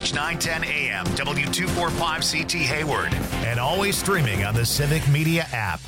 KFH 910 AM, W245CT Hayward, and always streaming on the Civic Media app.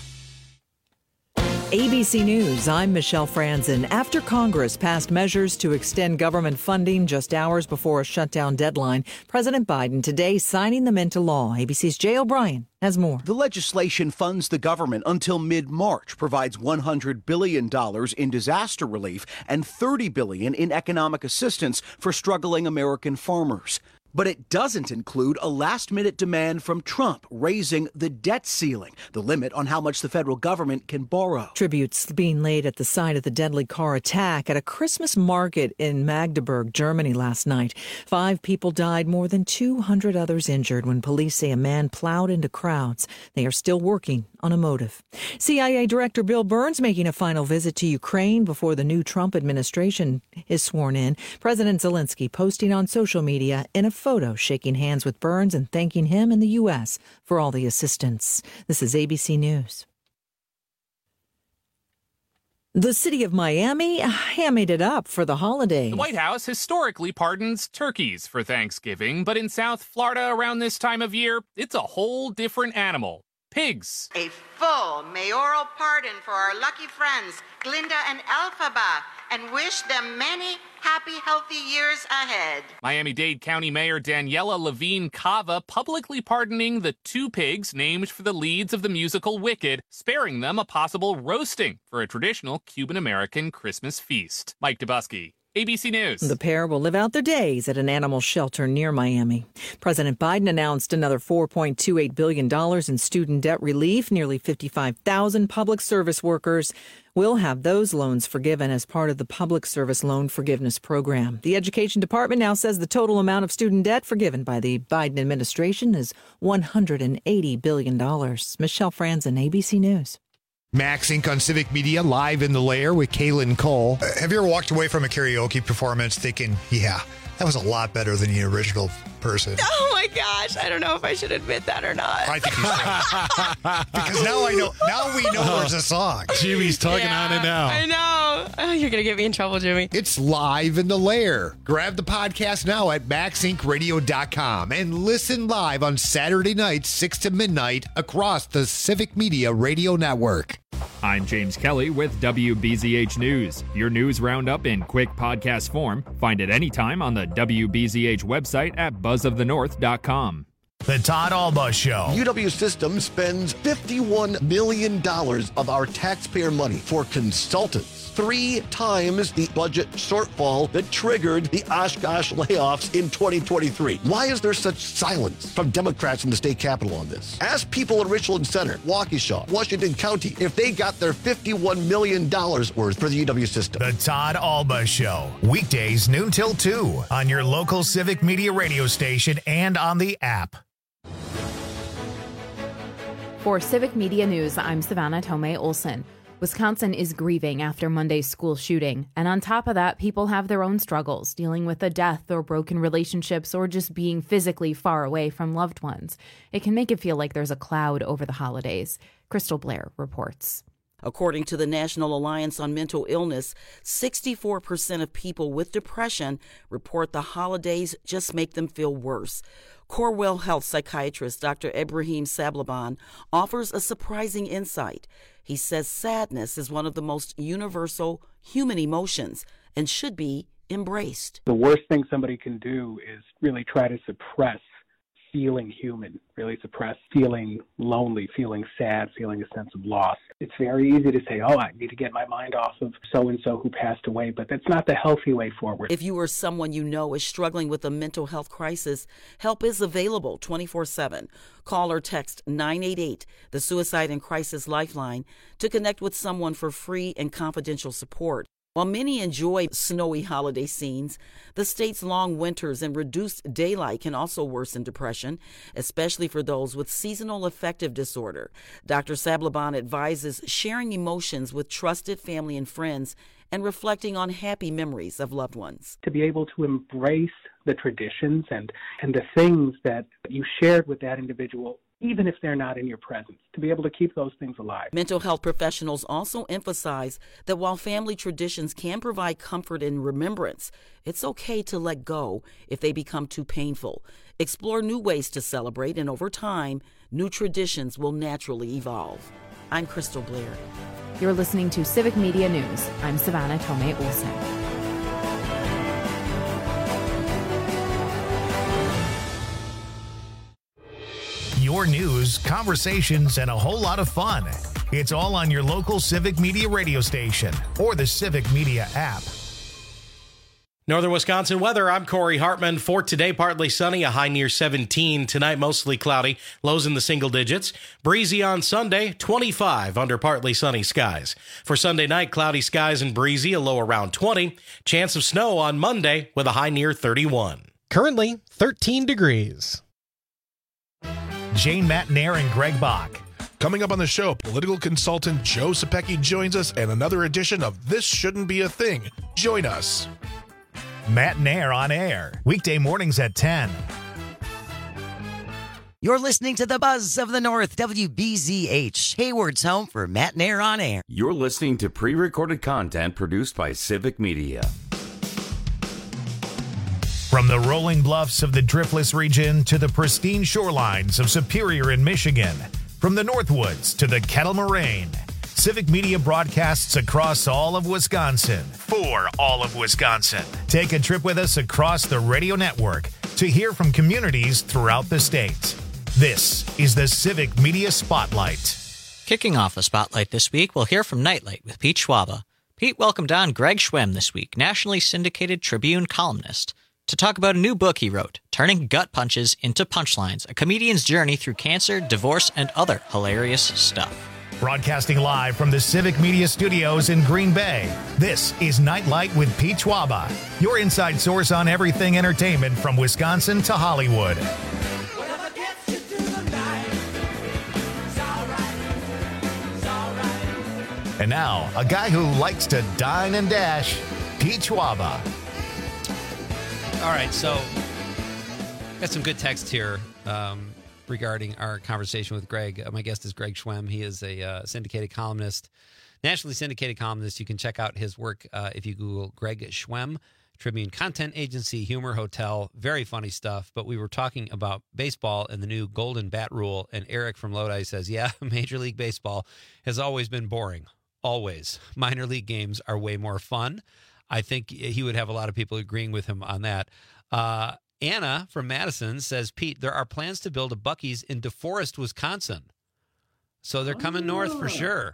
ABC News, I'm Michelle Franzen. After Congress passed measures to extend government funding just hours before a shutdown deadline, President Biden today signing them into law. ABC's Jay O'Brien has more. The legislation funds the government until mid-March, provides $100 billion in disaster relief and $30 billion in economic assistance for struggling American farmers. But it doesn't include a last-minute demand from Trump raising the debt ceiling, the limit on how much the federal government can borrow. Tributes being laid at the site of the deadly car attack at a Christmas market in Magdeburg, Germany last night. 5 people died, more than 200 others injured when police say a man plowed into crowds. They are still working on a motive. CIA Director Bill Burns making a final visit to Ukraine before the new Trump administration is sworn in. President Zelensky posting on social media in a photo shaking hands with Burns and thanking him and the U.S. for all the assistance. This is ABC News. The city of Miami hammied it up for the holidays. The White House historically pardons turkeys for Thanksgiving, but in South Florida around this time of year, it's a whole different animal. Pigs. A full mayoral pardon for our lucky friends, Glinda and Elphaba, and wish them many happy, healthy years ahead. Miami-Dade County Mayor Daniela Levine Cava publicly pardoning the 2 pigs named for the leads of the musical Wicked, sparing them a possible roasting for a traditional Cuban-American Christmas feast. Mike Dubusky, ABC News. The pair will live out their days at an animal shelter near Miami. President Biden announced another $4.28 billion in student debt relief. Nearly 55,000 public service workers will have those loans forgiven as part of the Public Service Loan Forgiveness Program. The Education Department now says the total amount of student debt forgiven by the Biden administration is $180 billion. Michelle Franzen, ABC News. Max Inc. on Civic Media, live in the lair with Kaylin Cole. Have you ever walked away from a karaoke performance thinking, yeah, that was a lot better than the original person? Oh my gosh, I don't know if I should admit that or not. I think you should. Because now we know there's a song. Jimmy's talking on it now. I know. Oh, you're going to get me in trouble, Jimmy. It's live in the lair. Grab the podcast now at maxincradio.com and listen live on Saturday nights, 6 to midnight across the Civic Media Radio Network. I'm James Kelly with WBZH News. Your news roundup in quick podcast form. Find it anytime on the WBZH website at buzzofthenorth.com. The Todd Alba Show. UW Systems spends $51 million of our taxpayer money for consultants. 3 times the budget shortfall that triggered the Oshkosh layoffs in 2023. Why is there such silence from Democrats in the state capitol on this? Ask people in Richland Center, Waukesha, Washington County, if they got their $51 million worth for the UW system. The Todd Alba Show. Weekdays noon till 2 on your local Civic Media radio station and on the app. For Civic Media News, I'm Savannah Tomei Olson. Wisconsin is grieving after Monday's school shooting. And on top of that, people have their own struggles, dealing with a death or broken relationships or just being physically far away from loved ones. It can make it feel like there's a cloud over the holidays. Crystal Blair reports. According to the National Alliance on Mental Illness, 64% of people with depression report the holidays just make them feel worse. Corewell Health psychiatrist Dr. Ibrahim Sablaban offers a surprising insight. He says sadness is one of the most universal human emotions and should be embraced. The worst thing somebody can do is really try to suppress feeling human, really suppress feeling lonely, feeling sad, feeling a sense of loss. It's very easy to say, oh, I need to get my mind off of so-and-so who passed away, but that's not the healthy way forward. If you or someone you know is struggling with a mental health crisis, help is available 24/7. Call or text 988, the Suicide and Crisis Lifeline, to connect with someone for free and confidential support. While many enjoy snowy holiday scenes, the state's long winters and reduced daylight can also worsen depression, especially for those with seasonal affective disorder. Dr. Sablaban advises sharing emotions with trusted family and friends and reflecting on happy memories of loved ones. To be able to embrace the traditions and the things that you shared with that individual even if they're not in your presence, to be able to keep those things alive. Mental health professionals also emphasize that while family traditions can provide comfort and remembrance, it's okay to let go if they become too painful. Explore new ways to celebrate, and over time, new traditions will naturally evolve. I'm Crystal Blair. You're listening to Civic Media News. I'm Savannah Tomei Olsen. Your news, conversations, and a whole lot of fun. It's all on your local Civic Media radio station or the Civic Media app. Northern Wisconsin weather, I'm Corey Hartman. For today, partly sunny, a high near 17. Tonight, mostly cloudy, lows in the single digits. Breezy on Sunday, 25 under partly sunny skies. For Sunday night, cloudy skies and breezy, a low around 20. Chance of snow on Monday with a high near 31. Currently, 13 degrees. Jane Matnair and Greg Bach. Coming up on the show, political consultant Joe Sapecki joins us and another edition of This Shouldn't Be a Thing. Join us. Matt Nair on air, weekday mornings at 10. You're listening to the Buzz of the North, WBZH, Hayward's home for Matt Nair on air. You're listening to pre-recorded content produced by Civic Media. From the rolling bluffs of the Driftless region to the pristine shorelines of Superior in Michigan, from the Northwoods to the Kettle Moraine, Civic Media broadcasts across all of Wisconsin for all of Wisconsin. Take a trip with us across the radio network to hear from communities throughout the state. This is the Civic Media Spotlight. Kicking off a spotlight this week, we'll hear from Nightlight with Pete Schwaba. Pete welcomed on Greg Schwemm this week, nationally syndicated Tribune columnist, to talk about a new book he wrote, Turning Gut Punches into Punchlines, a comedian's journey through cancer, divorce, and other hilarious stuff. Broadcasting live from the Civic Media Studios in Green Bay, this is Nightlight with Pete Schwaba, your inside source on everything entertainment from Wisconsin to Hollywood. And now, a guy who likes to dine and dash, Pete Schwaba. All right, so got some good text here regarding our conversation with Greg. My guest is Greg Schwemm. He is a syndicated columnist, nationally syndicated columnist. You can check out his work if you Google Greg Schwemm, Tribune Content Agency, Humor Hotel. Very funny stuff. But we were talking about baseball and the new Golden Bat Rule, and Eric from Lodi says, yeah, Major League Baseball has always been boring. Always. Minor league games are way more fun. I think he would have a lot of people agreeing with him on that. Anna from Madison says, Pete, there are plans to build a Buc-ee's in DeForest, Wisconsin. So they're coming north for sure.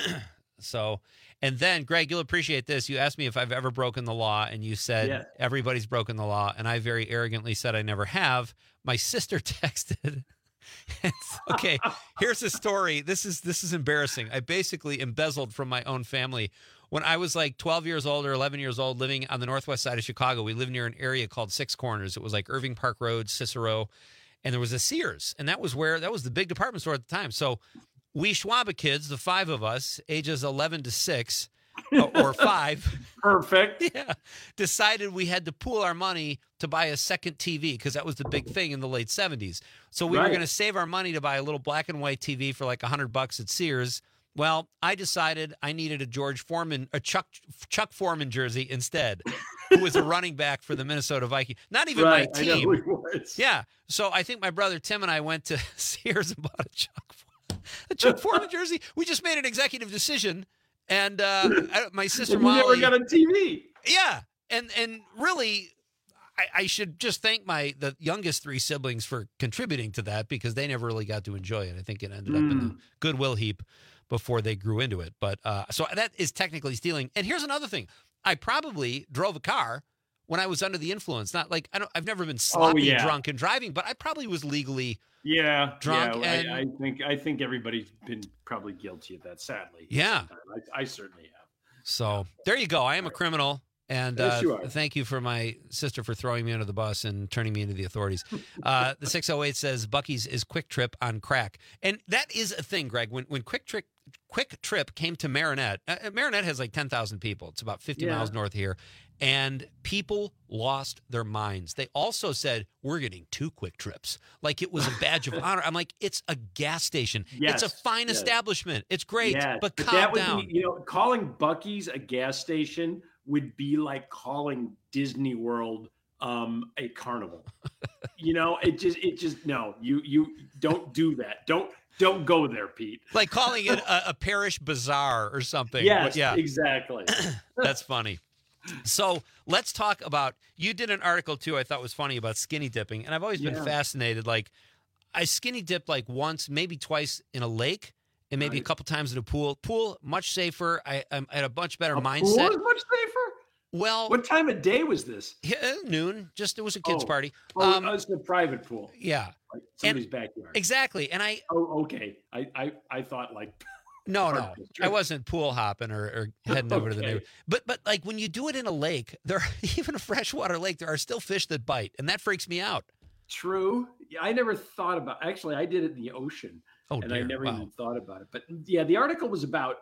And then, Greg, you'll appreciate this. You asked me if I've ever broken the law, and you said everybody's broken the law, and I very arrogantly said I never have. My sister texted. Okay, here's a story. This is embarrassing. I basically embezzled from my own family. When I was like 12 years old or 11 years old, living on the northwest side of Chicago, we lived near an area called Six Corners. It was like Irving Park Road, Cicero, and there was a Sears, and that was the big department store at the time. So we Schwaba kids, the five of us, ages 11 to 6 or 5, perfect, decided we had to pool our money to buy a second TV because that was the big thing in the late 70s. So we were going to save our money to buy a little black and white TV for like $100 at Sears. Well, I decided I needed a Chuck Foreman jersey instead, who was a running back for the Minnesota Vikings. Not even my team. I know who he was. Yeah. So I think my brother Tim and I went to Sears and bought a Chuck Foreman jersey. We just made an executive decision, and my sister Molly never got a TV. Yeah, and really, I should just thank the youngest 3 siblings for contributing to that because they never really got to enjoy it. I think it ended up in the Goodwill heap before they grew into it. But so that is technically stealing. And here's another thing. I probably drove a car when I was under the influence. Not like I've never been sloppy drunk and driving, but I probably was legally drunk. Yeah, and I think everybody's been probably guilty of that, sadly. Yeah. I certainly have. So there you go. I am a criminal. And Yes, you are. thank you for my sister for throwing me under the bus and turning me into the authorities. The 608 says Buc-ee's is Quick Trip on crack. And that is a thing, Greg. When Quick Trip came to Marinette, Marinette has like 10,000 people. It's about 50 miles north here. And people lost their minds. They also said, we're getting 2 Quick Trips. Like it was a badge of honor. I'm like, it's a gas station. Yes, it's a fine establishment. It's great, but calm that would down. be, calling Buc-ee's a gas station would be like calling Disney World a carnival. It just no. You don't do that. Don't go there, Pete. Like calling it a parish bazaar or something. Yes, yeah, exactly. That's funny. So let's talk about, you did an article too I thought was funny about skinny dipping, and I've always been fascinated. Like I skinny dipped like once, maybe twice in a lake, and maybe a couple times in a pool. Pool, much safer. I had a much better mindset. Pool is much safer? Well, what time of day was this? Noon. Just it was a kids' party. It was a private pool. Yeah. Like somebody's backyard. Exactly. And okay. I thought like No, I wasn't pool hopping or heading over to the neighborhood. But like when you do it in a lake, even a freshwater lake, there are still fish that bite, and that freaks me out. True. I never thought about. Actually, I did it in the ocean, and I never even thought about it. But yeah, the article was about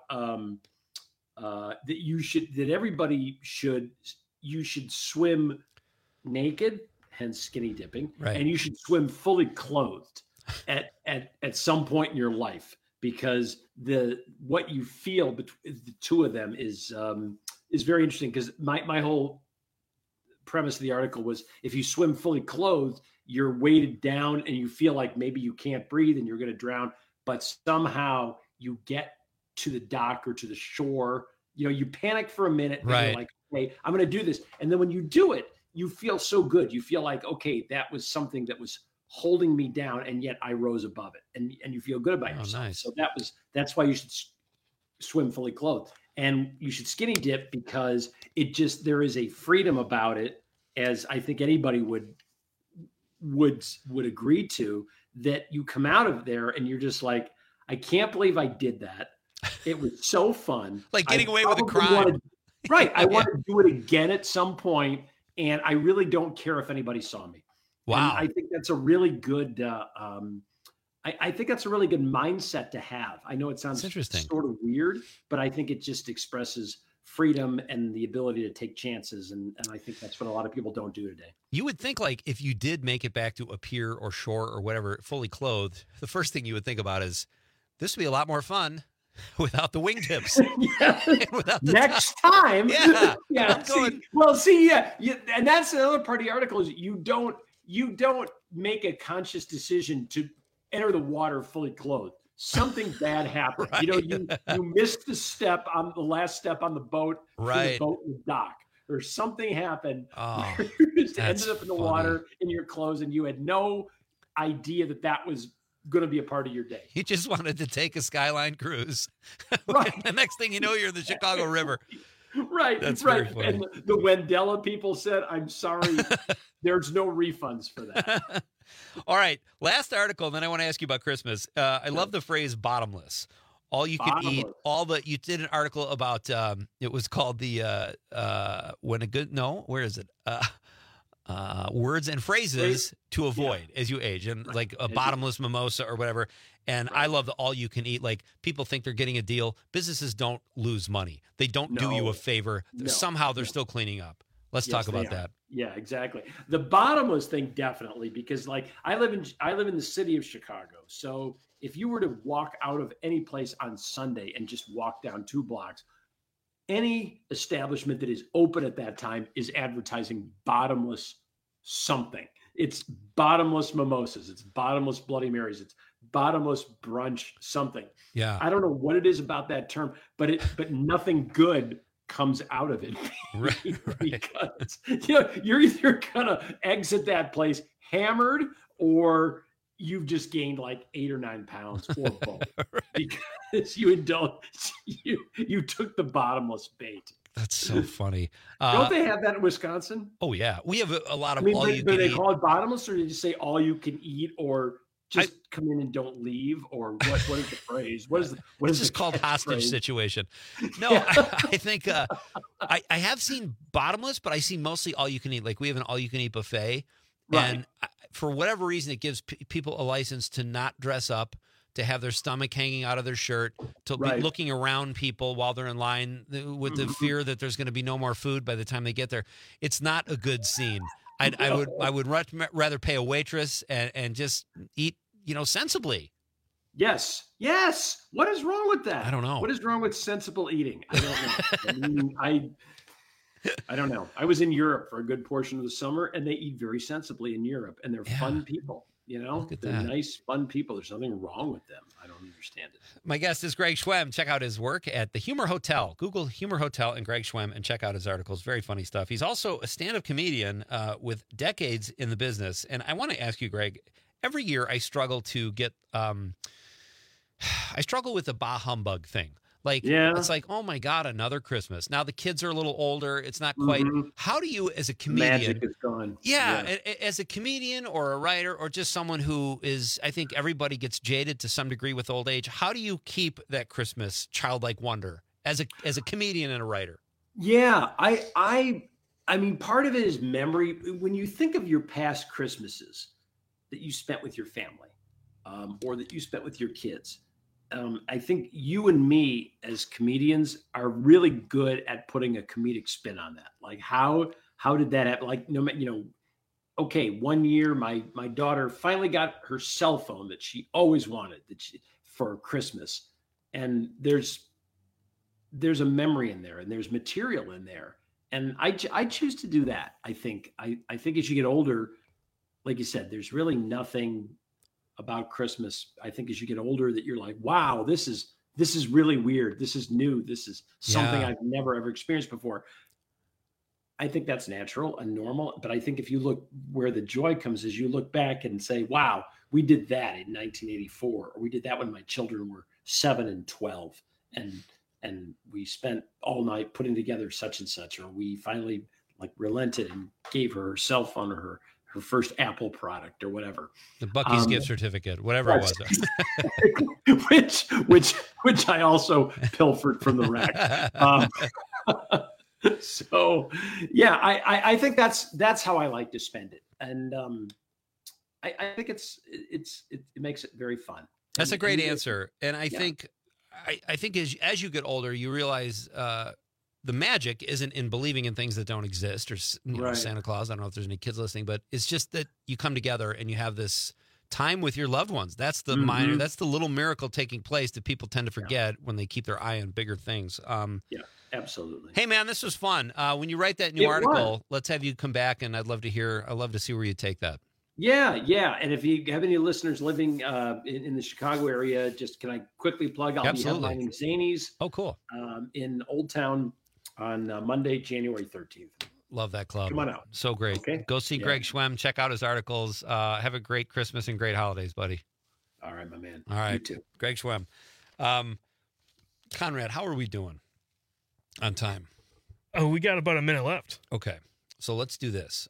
that everybody should swim naked, hence skinny dipping, right. And you should swim fully clothed at some point in your life. Because what you feel between the two of them is very interesting. Because my whole premise of the article was, if you swim fully clothed, you're weighted down and you feel like maybe you can't breathe and you're going to drown. But somehow you get to the dock or to the shore. You panic for a minute. And right. You're like, okay, I'm going to do this. And then when you do it, you feel so good. You feel like, okay, that was something that was holding me down, and yet I rose above it, and you feel good about yourself. Nice. So that's why you should swim fully clothed, and you should skinny dip, because there is a freedom about it, as I think anybody would agree to, that you come out of there and you're just like, I can't believe I did that. It was so fun. Like getting away with a crime. Right. I want to do it again at some point, and I really don't care if anybody saw me. Wow. And I think that's a really good. I think that's a really good mindset to have. I know it sounds sort of weird, but I think it just expresses freedom and the ability to take chances, and I think that's what a lot of people don't do today. You would think, like, if you did make it back to a pier or shore or whatever, fully clothed, the first thing you would think about is, this would be a lot more fun without the wingtips. Next time. Yeah. Yeah. And that's the other part of the article, is you don't make a conscious decision to enter the water fully clothed. Something bad happened. Right. You missed the last step on the boat. Right. The boat was docked, or something happened. Oh, you just ended up in the water in your clothes, and you had no idea that was going to be a part of your day. You just wanted to take a Skyline cruise. Right. The next thing you know, you're in the Chicago River. Right. That's right. very funny. And the Wendella people said, I'm sorry, there's no refunds for that. All right. Last article, then I want to ask you about Christmas. I love the phrase bottomless. All you can eat, you did an article about, it was called words and phrases to avoid as you age, and like a bottomless mimosa or whatever. And I love the all you can eat. Like, people think they're getting a deal. Businesses don't lose money. They don't do you a favor. Somehow they're still cleaning up. Let's talk about that. Yeah, exactly. The bottomless thing, definitely, because like I live in the city of Chicago. So if you were to walk out of any place on Sunday and just walk down 2 blocks, any establishment that is open at that time is advertising bottomless something. It's bottomless mimosas. It's bottomless Bloody Marys. It's bottomless brunch something. Yeah. I don't know what it is about that term, but nothing good comes out of it. Right. Because you're either gonna exit that place hammered, or you've just gained like 8 or 9 pounds, or both. Right. Because you took the bottomless bait. That's so funny. Don't they have that in Wisconsin? Oh yeah, we have a lot of all you do can they eat. call it bottomless, or did you say all you can eat, or just come in and don't leave, or what is the phrase? What is It's called hostage situation. No, I think I have seen bottomless, but I see mostly all you can eat. Like we have an all you can eat buffet, and for whatever reason, it gives people a license to not dress up, to have their stomach hanging out of their shirt, to be looking around people while they're in line with the fear that there's going to be no more food by the time they get there. It's not a good scene. I would rather pay a waitress and just eat, sensibly. Yes. What is wrong with that? I don't know. What is wrong with sensible eating? I don't know. I don't know. I was in Europe for a good portion of the summer, and they eat very sensibly in Europe, and they're fun people. They're nice, fun people. There's nothing wrong with them. I don't understand it. My guest is Greg Schwemm. Check out his work at the Humor Hotel. Google Humor Hotel and Greg Schwemm and check out his articles. Very funny stuff. He's also a stand-up comedian with decades in the business. And I want to ask you, Greg, every year I struggle to get I struggle with the bah humbug thing. It's like, oh my God, another Christmas. Now the kids are a little older. It's not quite. How do you, as a comedian, magic is gone. Yeah, as a comedian or a writer or just someone who is, I think everybody gets jaded to some degree with old age. How do you keep that Christmas childlike wonder as a comedian and a writer? Yeah, I mean, part of it is memory. When you think of your past Christmases that you spent with your family, or that you spent with your kids. I think you and me as comedians are really good at putting a comedic spin on that. Like how did that happen? Like, okay, one year my daughter finally got her cell phone that she always wanted for Christmas. And there's a memory in there and there's material in there. And I choose to do that. I think as you get older, like you said, there's really nothing about Christmas. I think as you get older that you're like, wow, this is really weird. This is new. This is something I've never ever experienced before. I think that's natural and normal. But I think if you look where the joy comes is you look back and say, wow, we did that in 1984, or we did that when my children were 7 and 12. And we spent all night putting together such and such, or we finally relented and gave her cell phone or her first Apple product or whatever. The Buc-ee's gift certificate, whatever it was. which I also pilfered from the rack. So yeah, I think that's how I like to spend it. And I think it makes it very fun. That's a great answer. And I think as you get older, you realize the magic isn't in believing in things that don't exist, or Santa Claus. I don't know if there's any kids listening, but it's just that you come together and you have this time with your loved ones. That's the minor, that's the little miracle taking place that people tend to forget when they keep their eye on bigger things. Yeah, absolutely. Hey man, this was fun. When you write that new article, let's have you come back, and I'd love to see where you take that. Yeah. And if you have any listeners living in the Chicago area, just can I quickly plug? I'll be headlining Zanies. Oh, cool. In Old Town on Monday, January 13th. Love that club. Come on out. So great. Okay. Go see Greg Schwemm. Check out his articles. Have a great Christmas and great holidays, buddy. All right, my man. All right. You too. Greg Schwemm. Conrad, how are we doing on time? Oh, we got about a minute left. Okay. So let's do this.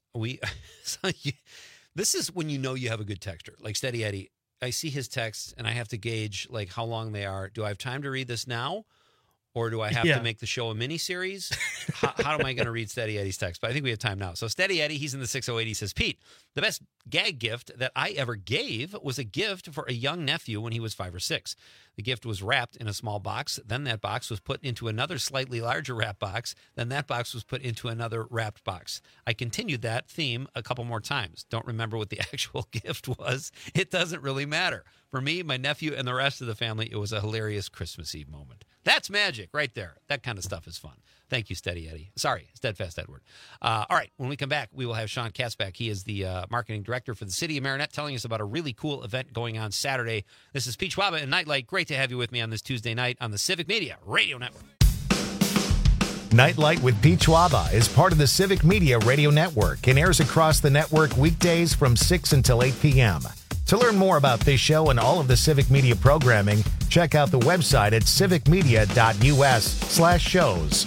This is when you know you have a good texter. Like Steady Eddie, I see his texts and I have to gauge how long they are. Do I have time to read this now? Or do I have to make the show a mini-series? How am I going to read Steady Eddie's text? But I think we have time now. So Steady Eddie, he's in the 608. He says, Pete, the best gag gift that I ever gave was a gift for a young nephew when he was 5 or 6. The gift was wrapped in a small box. Then that box was put into another slightly larger wrap box. Then that box was put into another wrapped box. I continued that theme a couple more times. Don't remember what the actual gift was. It doesn't really matter. For me, my nephew, and the rest of the family, it was a hilarious Christmas Eve moment. That's magic right there. That kind of stuff is fun. Thank you, Steady Eddie. Sorry, Steadfast Edward. All right, when we come back, we will have Sean Katz back. He is the marketing director for the city of Marinette, telling us about a really cool event going on Saturday. This is Pete Schwaba and Nightlight. Great to have you with me on this Tuesday night on the Civic Media Radio Network. Nightlight with Pete Schwaba is part of the Civic Media Radio Network and airs across the network weekdays from 6 until 8 p.m. To learn more about this show and all of the Civic Media programming, check out the website at civicmedia.us/shows.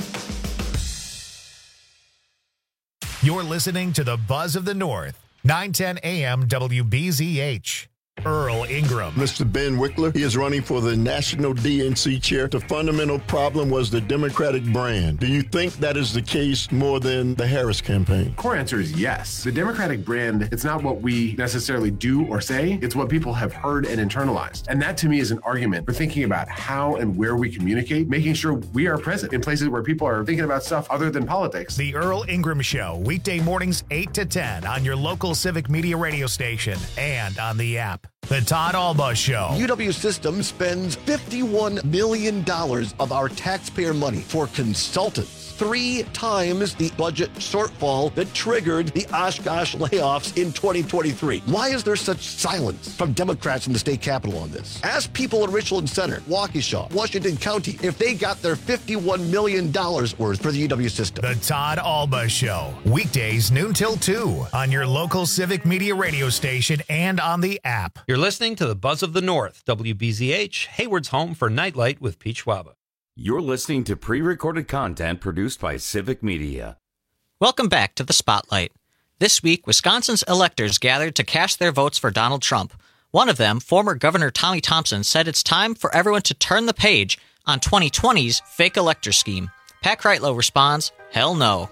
You're listening to the Buzz of the North, 910 AM WBZH. Earl Ingram. Mr. Ben Wickler, he is running for the national DNC chair. The fundamental problem was the Democratic brand. Do you think that is the case more than the Harris campaign? Core answer is yes. The Democratic brand, it's not what we necessarily do or say, it's what people have heard and internalized. And that to me is an argument for thinking about how and where we communicate, making sure we are present in places where people are thinking about stuff other than politics. The Earl Ingram Show, weekday mornings 8 to 10 on your local Civic Media radio station and on the app. The Todd Alba Show. UW Systems spends $51 million of our taxpayer money for consultants. 3 times the budget shortfall that triggered the Oshkosh layoffs in 2023. Why is there such silence from Democrats in the state capitol on this? Ask people in Richland Center, Waukesha, Washington County, if they got their $51 million worth for the UW system. The Todd Alba Show. Weekdays noon till 2 on your local Civic Media radio station and on the app. You're listening to the Buzz of the North, WBZH, Hayward's home for Nightlight with Pete Schwaba. You're listening to pre-recorded content produced by Civic Media. Welcome back to the Spotlight. This week, Wisconsin's electors gathered to cast their votes for Donald Trump. One of them, former Governor Tommy Thompson, said it's time for everyone to turn the page on 2020's fake elector scheme. Pat Kreitlow responds, hell no.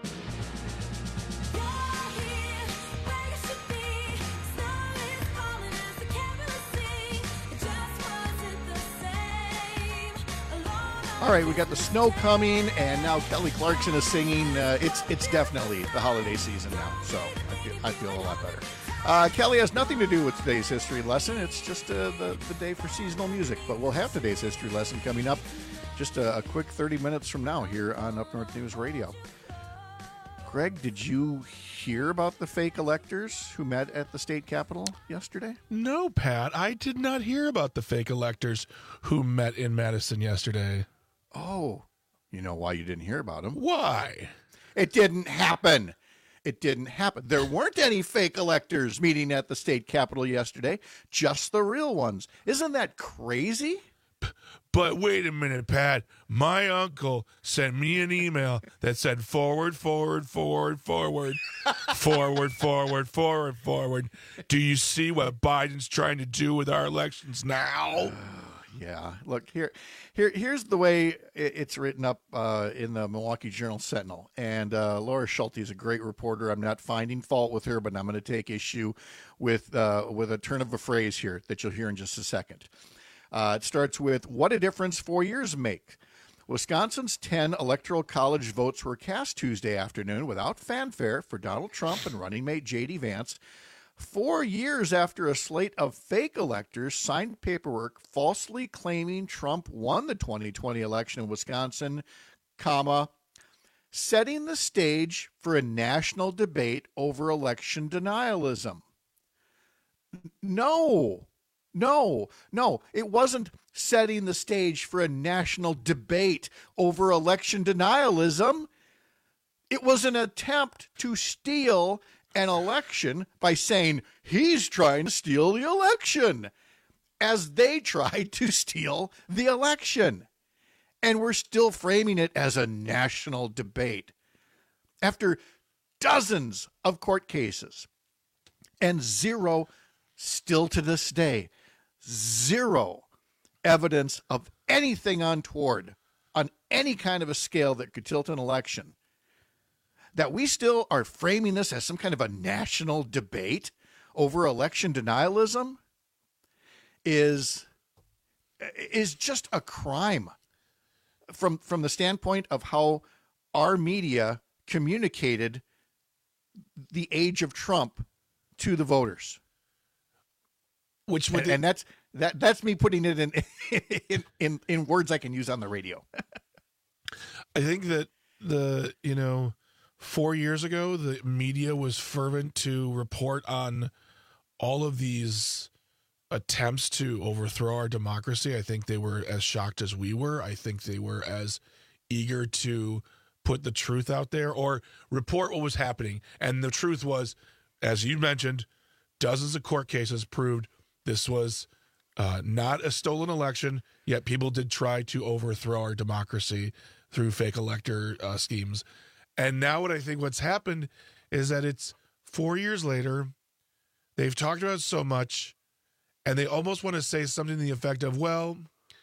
All right, we got the snow coming, and now Kelly Clarkson is singing. It's definitely the holiday season now, so I feel a lot better. Kelly has nothing to do with today's history lesson. It's just the day for seasonal music, but we'll have today's history lesson coming up just a quick 30 minutes from now here on Up North News Radio. Greg, did you hear about the fake electors who met at the state capitol yesterday? No, Pat, I did not hear about the fake electors who met in Madison yesterday. Oh, you know why you didn't hear about them? Why? It didn't happen. It didn't happen. There weren't any fake electors meeting at the state capitol yesterday, just the real ones. Isn't that crazy? But wait a minute, Pat. My uncle sent me an email that said forward, forward, forward, forward, forward, forward, forward, forward. Do you see what Biden's trying to do with our elections now? Yeah. Look, here's the way it's written up in the Milwaukee Journal-Sentinel. And Laura Schulte is a great reporter. I'm not finding fault with her, but I'm going to take issue with a turn of a phrase here that you'll hear in just a second. It starts with, what a difference 4 years make. Wisconsin's 10 electoral college votes were cast Tuesday afternoon without fanfare for Donald Trump and running mate J.D. Vance. 4 years after a slate of fake electors signed paperwork falsely claiming Trump won the 2020 election in Wisconsin, setting the stage for a national debate over election denialism. No, it wasn't setting the stage for a national debate over election denialism. It was an attempt to steal an election by saying he's trying to steal the election as they tried to steal the election. And we're still framing it as a national debate after dozens of court cases and zero, still to this day, zero evidence of anything untoward on any kind of a scale that could tilt an election. That we still are framing this as some kind of a national debate over election denialism is just a crime from the standpoint of how our media communicated the age of Trump to the voters. Which would and that's me putting it in words I can use on the radio. I think that 4 years ago, the media was fervent to report on all of these attempts to overthrow our democracy. I think they were as shocked as we were. I think they were as eager to put the truth out there or report what was happening. And the truth was, as you mentioned, dozens of court cases proved this was not a stolen election, yet people did try to overthrow our democracy through fake elector schemes. And now what's happened is that it's 4 years later, they've talked about it so much, and they almost want to say something to the effect of, well,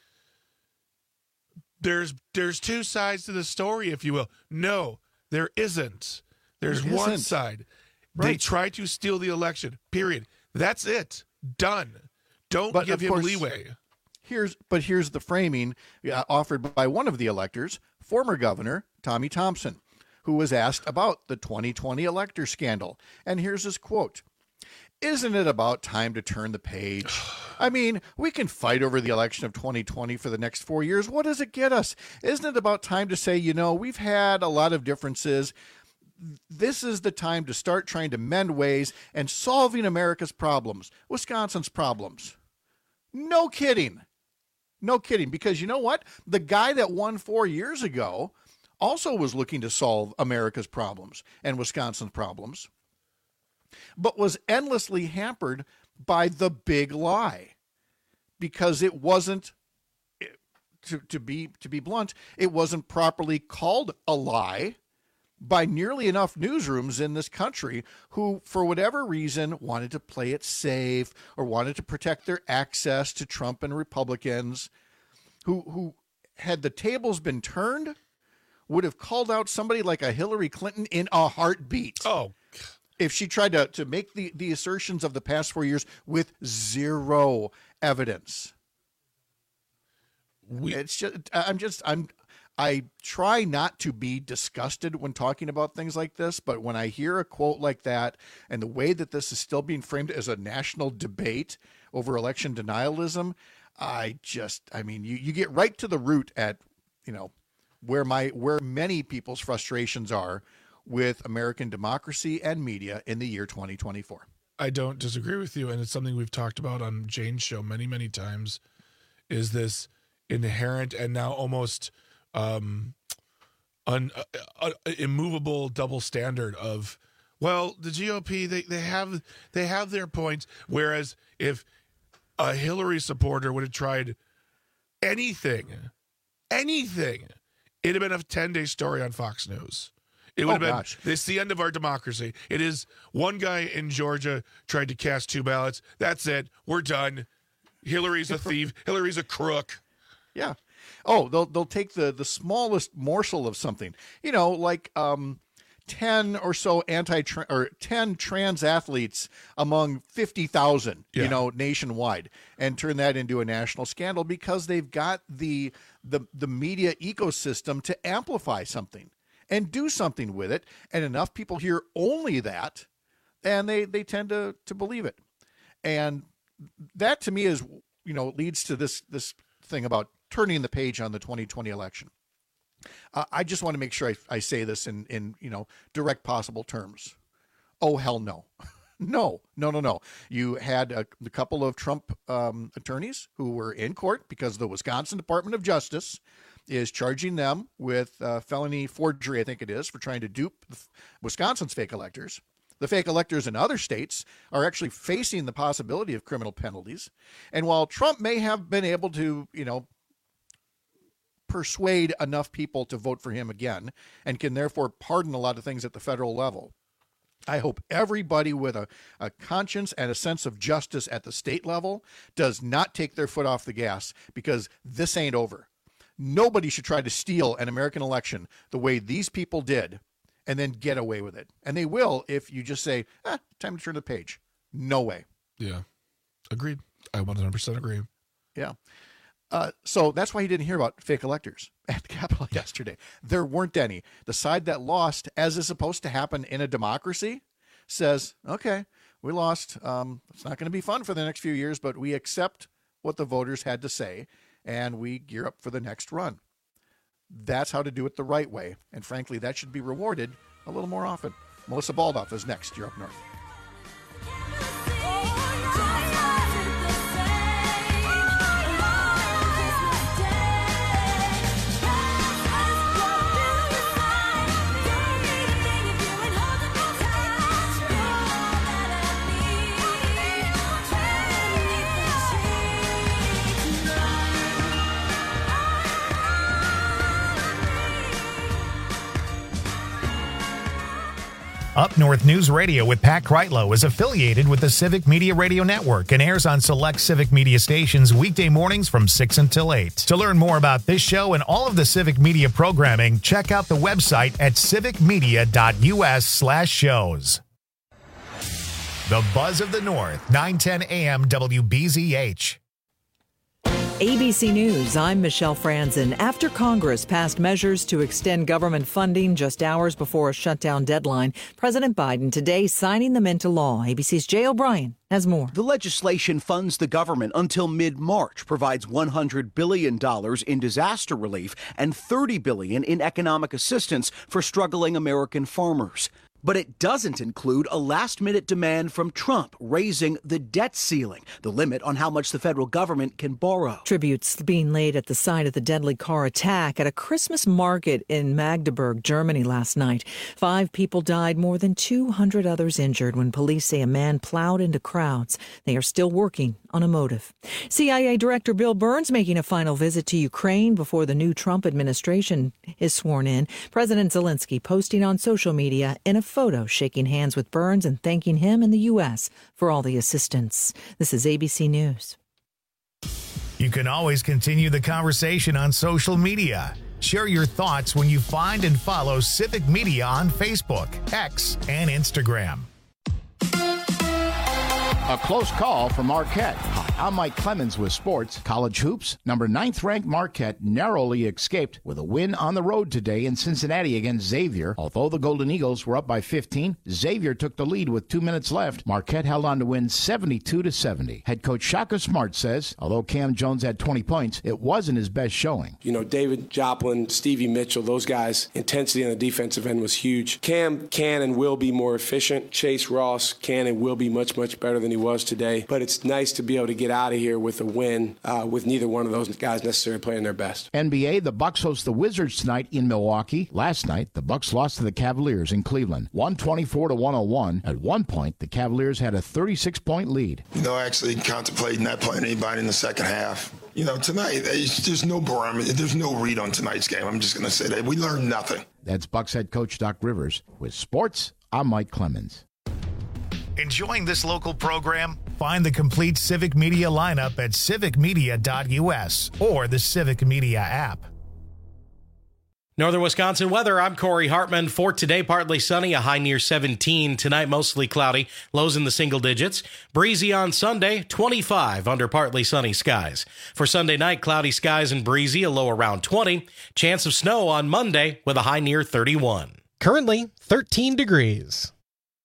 there's two sides to the story, if you will. No, there isn't. There's one side. Right. They try to steal the election, period. That's it. Done. Don't give him leeway. Here's the framing offered by one of the electors, former Governor Tommy Thompson, who was asked about the 2020 elector scandal. And here's his quote. Isn't it about time to turn the page? I mean, we can fight over the election of 2020 for the next 4 years. What does it get us? Isn't it about time to say, we've had a lot of differences. This is the time to start trying to mend ways and solving America's problems, Wisconsin's problems. No kidding. No kidding. Because you know what? The guy that won 4 years ago also was looking to solve America's problems and Wisconsin's problems, but was endlessly hampered by the big lie, because it wasn't, to be blunt, it wasn't properly called a lie by nearly enough newsrooms in this country who, for whatever reason, wanted to play it safe or wanted to protect their access to Trump and Republicans, who had the tables been turned, would have called out somebody like a Hillary Clinton in a heartbeat. Oh, if she tried to make the assertions of the past 4 years with zero evidence. I try not to be disgusted when talking about things like this, but when I hear a quote like that and the way that this is still being framed as a national debate over election denialism, you get right to the root at, where many people's frustrations are with American democracy and media in the year 2024. I don't disagree with you, and it's something we've talked about on Jane's show many, many times, is this inherent and now almost immovable double standard of, well, the GOP, they have their points, whereas if a Hillary supporter would have tried anything, it'd have been a 10-day story on Fox News. It would have been, it's the end of our democracy. It is one guy in Georgia tried to cast 2 ballots. That's it. We're done. Hillary's a thief. Hillary's a crook. Yeah. Oh, they'll take the smallest morsel of something, like 10 or so 10 trans athletes among 50,000, nationwide, and turn that into a national scandal because they've got the media ecosystem to amplify something and do something with it. And enough people hear only that, and they tend to believe it. And that to me is, leads to this thing about turning the page on the 2020 election. I just want to make sure I say this in direct possible terms. Oh, hell no. No. You had a couple of Trump attorneys who were in court because the Wisconsin Department of Justice is charging them with felony forgery, I think it is, for trying to dupe Wisconsin's fake electors. The fake electors in other states are actually facing the possibility of criminal penalties. And while Trump may have been able to, persuade enough people to vote for him again and can therefore pardon a lot of things at the federal level, I hope everybody with a conscience and a sense of justice at the state level does not take their foot off the gas, because this ain't over. Nobody should try to steal an American election the way these people did and then get away with it. And they will if you just say, time to turn the page. No way. Yeah. Agreed. I 100% agree. Yeah. So that's why you didn't hear about fake electors at the Capitol yesterday. There weren't any. The side that lost, as is supposed to happen in a democracy, says, okay, we lost. It's not going to be fun for the next few years, but we accept what the voters had to say, and we gear up for the next run. That's how to do it the right way. And frankly, that should be rewarded a little more often. Melissa Baldoff is next. You're up north. Up North News Radio with Pat Kreitlow is affiliated with the Civic Media Radio Network and airs on select Civic Media stations weekday mornings from 6 until 8. To learn more about this show and all of the Civic Media programming, check out the website at civicmedia.us/shows. The Buzz of the North, 910 AM WBZH. ABC News, I'm Michelle Franzen. After Congress passed measures to extend government funding just hours before a shutdown deadline, President Biden today signing them into law. ABC's Jay O'Brien has more. The legislation funds the government until mid-March, provides $100 billion in disaster relief and $30 billion in economic assistance for struggling American farmers. But it doesn't include a last-minute demand from Trump raising the debt ceiling, the limit on how much the federal government can borrow. Tributes being laid at the site of the deadly car attack at a Christmas market in Magdeburg, Germany last night. 5 people died, more than 200 others injured when police say a man plowed into crowds. They are still working on a motive. CIA Director Bill Burns making a final visit to Ukraine before the new Trump administration is sworn in. President Zelensky posting on social media in a photo shaking hands with Burns and thanking him and the U.S. for all the assistance. This is ABC News. You can always continue the conversation on social media. Share your thoughts when you find and follow Civic Media on Facebook, X, and Instagram. A close call for Marquette. Hi, I'm Mike Clemens with sports. College hoops, number 9th-ranked Marquette narrowly escaped with a win on the road today in Cincinnati against Xavier. Although the Golden Eagles were up by 15, Xavier took the lead with 2 minutes left. Marquette held on to win 72-70. Head coach Shaka Smart says, although Cam Jones had 20 points, it wasn't his best showing. You know, David Joplin, Stevie Mitchell, those guys, intensity on the defensive end was huge. Cam can and will be more efficient. Chase Ross can and will be much, much better than he was today. But it's nice to be able to get out of here with a win with neither one of those guys necessarily playing their best. NBA, the Bucks host the Wizards tonight in Milwaukee. Last night, the Bucks lost to the Cavaliers in Cleveland, 124-101. At one point, the Cavaliers had a 36-point lead. You know, actually contemplating not playing anybody in the second half. You know, tonight, there's no barometer. There's no read on tonight's game. I'm just going to say that. We learned nothing. That's Bucks head coach Doc Rivers. With sports, I'm Mike Clemens. Enjoying this local program? Find the complete Civic Media lineup at civicmedia.us or the Civic Media app. Northern Wisconsin weather, I'm Corey Hartman. For today, partly sunny, a high near 17. Tonight, mostly cloudy, lows in the single digits. Breezy on Sunday, 25 under partly sunny skies. For Sunday night, cloudy skies and breezy, a low around 20. Chance of snow on Monday with a high near 31. Currently, 13 degrees.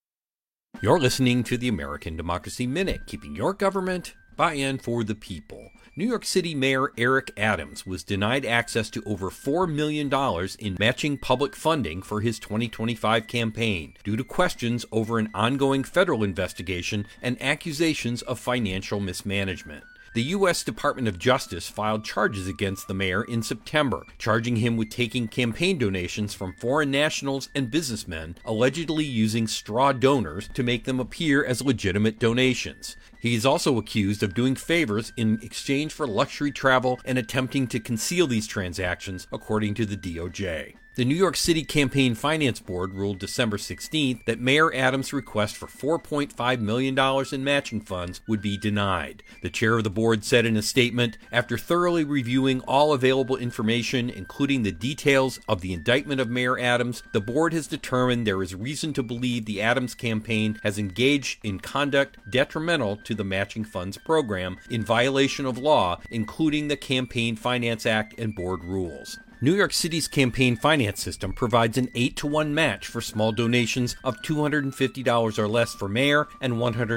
You're listening to the American Democracy Minute, keeping your government by and for the people. New York City Mayor Eric Adams was denied access to over $4 million in matching public funding for his 2025 campaign due to questions over an ongoing federal investigation and accusations of financial mismanagement. The U.S. Department of Justice filed charges against the mayor in September, charging him with taking campaign donations from foreign nationals and businessmen, allegedly using straw donors to make them appear as legitimate donations. He is also accused of doing favors in exchange for luxury travel and attempting to conceal these transactions, according to the DOJ. The New York City Campaign Finance Board ruled December 16th that Mayor Adams' request for $4.5 million in matching funds would be denied. The chair of the board said in a statement, after thoroughly reviewing all available information, including the details of the indictment of Mayor Adams, the board has determined there is reason to believe the Adams campaign has engaged in conduct detrimental to the matching funds program in violation of law, including the Campaign Finance Act and board rules. New York City's campaign finance system provides an 8-to-1 match for small donations of $250 or less for mayor and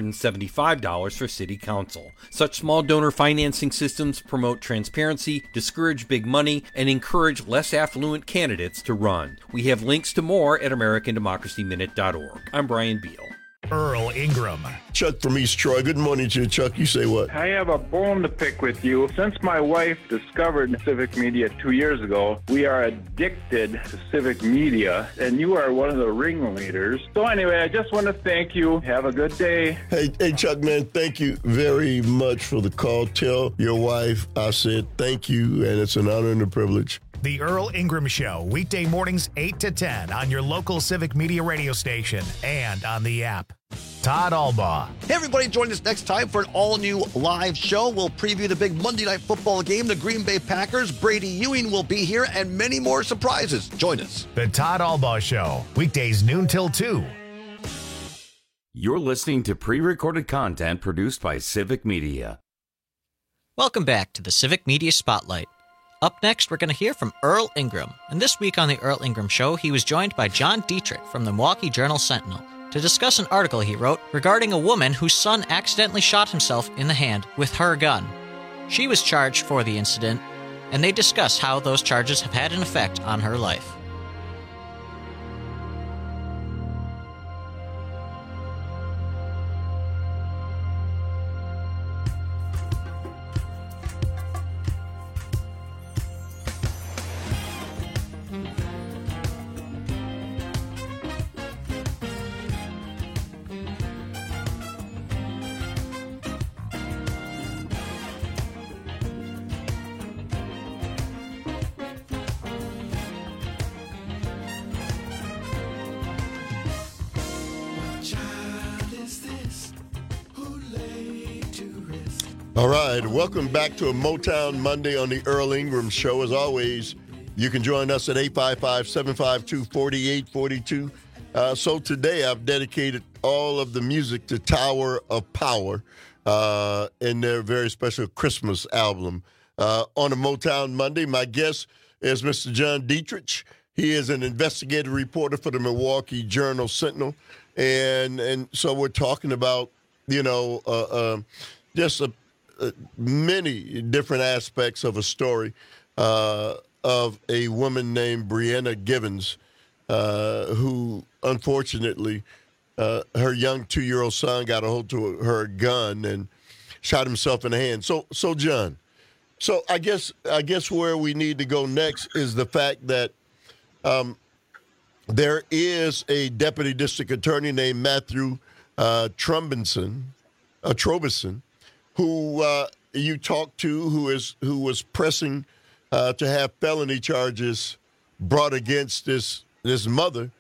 $175 for city council. Such small donor financing systems promote transparency, discourage big money, and encourage less affluent candidates to run. We have links to more at AmericanDemocracyMinute.org. I'm Brian Beal. Earl Ingram. Chuck from East Troy. Good morning to you, Chuck. You say what? I have a bone to pick with you. Since my wife discovered Civic Media 2 years ago, we are addicted to Civic Media, and you are one of the ringleaders. So anyway, I just want to thank you. Have a good day. Hey, Chuck, man, thank you very much for the call. Tell your wife I said thank you, and it's an honor and a privilege. The Earl Ingram Show, weekday mornings 8 to 10 on your local Civic Media radio station and on the app. Todd Albaugh. Hey, everybody, join us next time for an all-new live show. We'll preview the big Monday Night Football game, the Green Bay Packers. Brady Ewing will be here, and many more surprises. Join us. The Todd Albaugh Show, weekdays noon till 2. You're listening to pre-recorded content produced by Civic Media. Welcome back to the Civic Media Spotlight. Up next, we're going to hear from Earl Ingram. And this week on the Earl Ingram Show, he was joined by John Dietrich from the Milwaukee Journal-Sentinel to discuss an article he wrote regarding a woman whose son accidentally shot himself in the hand with her gun. She was charged for the incident, and they discuss how those charges have had an effect on her life. All right, welcome back to a Motown Monday on the Earl Ingram Show. As always, you can join us at 855-752-4842. So today I've dedicated all of the music to Tower of Power in their very special Christmas album. On a Motown Monday, my guest is Mr. John Dietrich. He is an investigative reporter for the Milwaukee Journal-Sentinel. And so we're talking about, just many different aspects of a story of a woman named Brianna Givens, who unfortunately her young 2-year-old son got a hold of her gun and shot himself in the hand. So John, I guess where we need to go next is the fact that there is a deputy district attorney named Matthew Trobison, who you talked to, who was pressing to have felony charges brought against this mother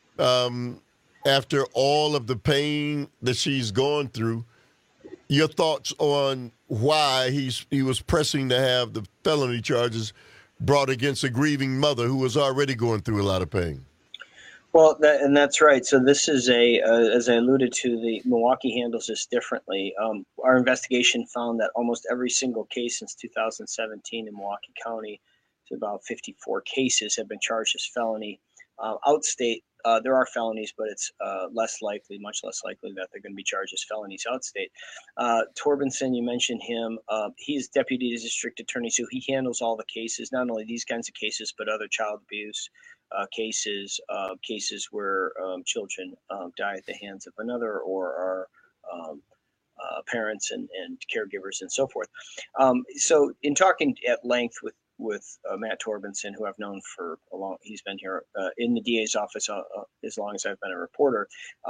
after all of the pain that she's gone through. Your thoughts on why he was pressing to have the felony charges brought against a grieving mother who was already going through a lot of pain? Well, that's right. So this is as I alluded to, the Milwaukee handles this differently. Our investigation found that almost every single case since 2017 in Milwaukee County, to about 54 cases, have been charged as felony. Outstate, there are felonies, but it's much less likely that they're going to be charged as felonies outstate. Trobison, you mentioned him. He's deputy district attorney, so he handles all the cases, not only these kinds of cases, but other child abuse cases where children die at the hands of another or are parents and caregivers and so forth. So in talking at length with Matt Trobison, who I've known for a long, he's been here in the DA's office as long as I've been a reporter.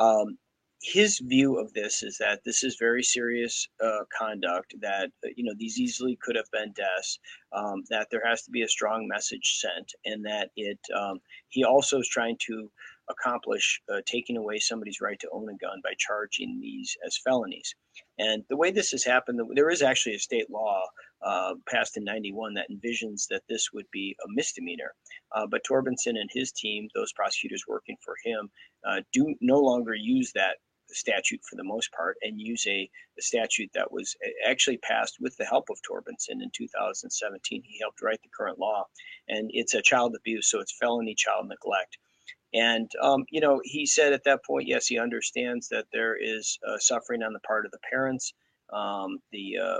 His view of this is that this is very serious conduct, that these easily could have been deaths, that there has to be a strong message sent, and that he also is trying to accomplish taking away somebody's right to own a gun by charging these as felonies. And the way this has happened, there is actually a state law passed in 91 that envisions that this would be a misdemeanor. But Trobison and his team, those prosecutors working for him, do no longer use that statute for the most part, and use a statute that was actually passed with the help of Trobison in 2017. He helped write the current law, and it's a child abuse, so it's felony child neglect. And, he said at that point, yes, he understands that there is suffering on the part of the parents, the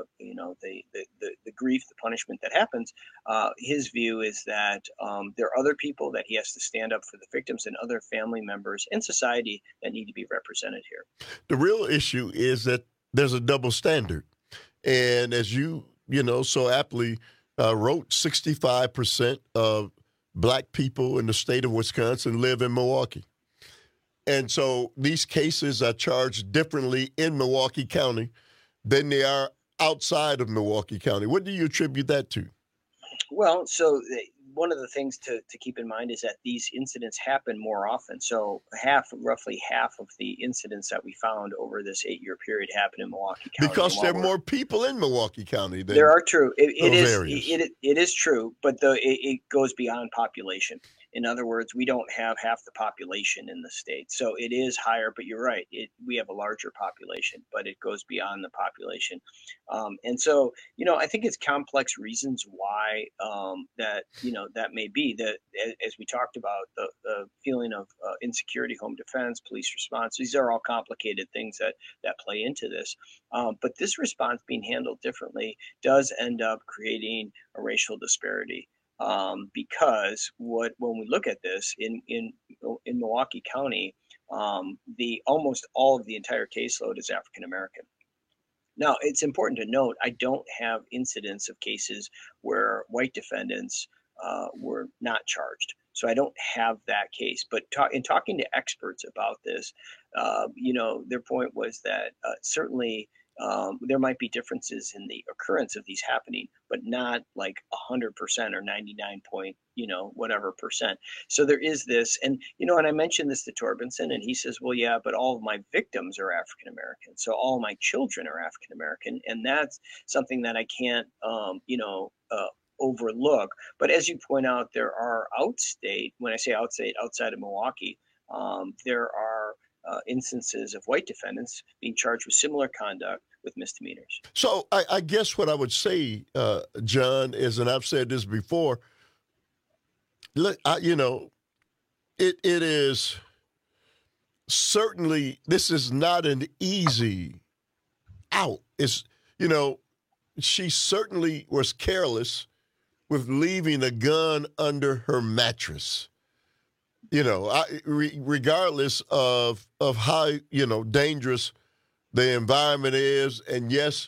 grief, the punishment that happens. His view is that there are other people that he has to stand up for the victims, and other family members in society that need to be represented here. The real issue is that there's a double standard. And as you so aptly wrote, 65% of Black people in the state of Wisconsin live in Milwaukee. And so these cases are charged differently in Milwaukee County than they are outside of Milwaukee County. What do you attribute that to? Well, so one of the things to keep in mind is that these incidents happen more often. So roughly half of the incidents that we found over this 8-year period happened in Milwaukee County. Because there are more people in Milwaukee County. There are true. It is true, but it goes beyond population. In other words, we don't have half the population in the state. So it is higher, but you're right. We have a larger population, but it goes beyond the population. And so, I think it's complex reasons why that may be. That, as we talked about, the feeling of insecurity, home defense, police response, these are all complicated things that play into this. But this response being handled differently does end up creating a racial disparity. Because when we look at this in Milwaukee County, almost all of the entire caseload is African American. Now, it's important to note, I don't have incidents of cases where white defendants were not charged. So I don't have that case. But in talking to experts about this, their point was that certainly there might be differences in the occurrence of these happening, but not like 100% or 99 point, whatever percent. So there is this, and I mentioned this to Torbenson, and he says, well, yeah, but all of my victims are African American, so all of my children are African American, and that's something that I can't, overlook. But as you point out, there are when I say outside of Milwaukee, there are instances of white defendants being charged with similar conduct with misdemeanors. So I guess what I would say, John, is, and I've said this before, look, it is certainly, this is not an easy out. It's, she certainly was careless with leaving a gun under her mattress. Regardless of how, dangerous the environment is. And yes,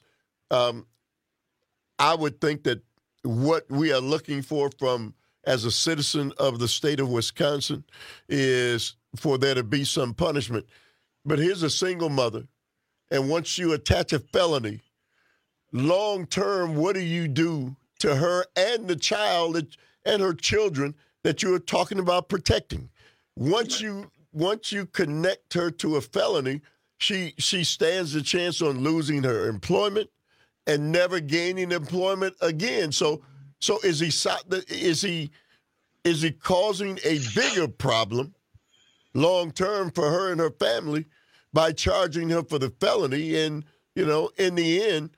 I would think that what we are looking for as a citizen of the state of Wisconsin is for there to be some punishment. But here's a single mother. And once you attach a felony, long term, what do you do to her and the child and her children that you are talking about protecting? Once you connect her to a felony, she stands a chance on losing her employment and never gaining employment again. So is he causing a bigger problem long term for her and her family by charging her for the felony? And in the end,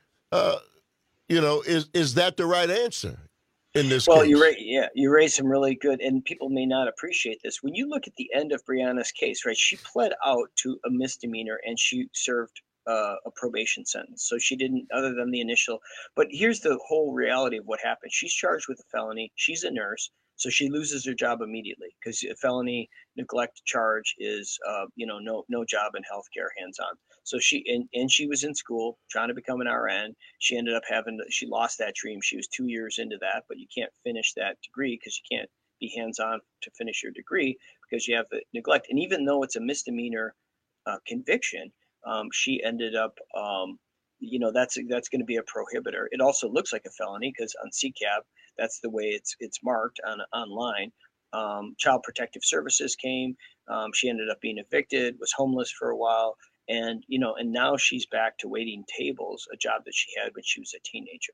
is that the right answer in this case? You raised some really good, and people may not appreciate this. When you look at the end of Brianna's case, right, she pled out to a misdemeanor and she served a probation sentence. So she didn't, other than the initial. But here's the whole reality of what happened. She's charged with a felony. She's a nurse. So she loses her job immediately because a felony neglect charge is, no job in healthcare, hands-on. So she was in school trying to become an RN. She ended up she lost that dream. She was 2 years into that, but you can't finish that degree because you can't be hands-on to finish your degree because you have the neglect. And even though it's a misdemeanor conviction, she ended up, that's going to be a prohibitor. It also looks like a felony because on CCAB, that's the way it's marked online. Child Protective Services came. She ended up being evicted, was homeless for a while. And, and now she's back to waiting tables, a job that she had when she was a teenager.